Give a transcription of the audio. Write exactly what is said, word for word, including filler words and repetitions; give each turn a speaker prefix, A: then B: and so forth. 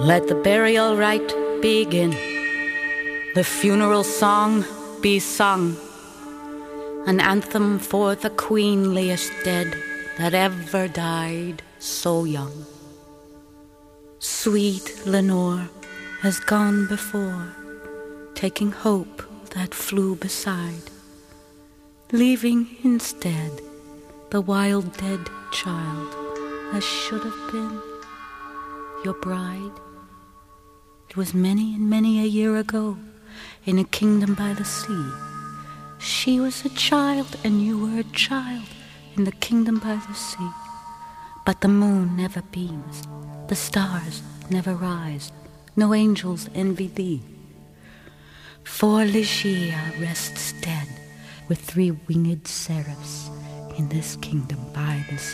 A: Let the burial rite begin, the funeral song be sung, an anthem for the queenliest dead that ever died so young. Sweet Lenore has gone before, taking hope that flew beside, leaving instead the wild dead child that should have been your bride. It was many and many a year ago, in a kingdom by the sea. She was a child and you were a child in the kingdom by the sea. But the moon never beams, the stars never rise, no angels envy thee. For Ligeia rests dead with three winged seraphs in this kingdom by the sea.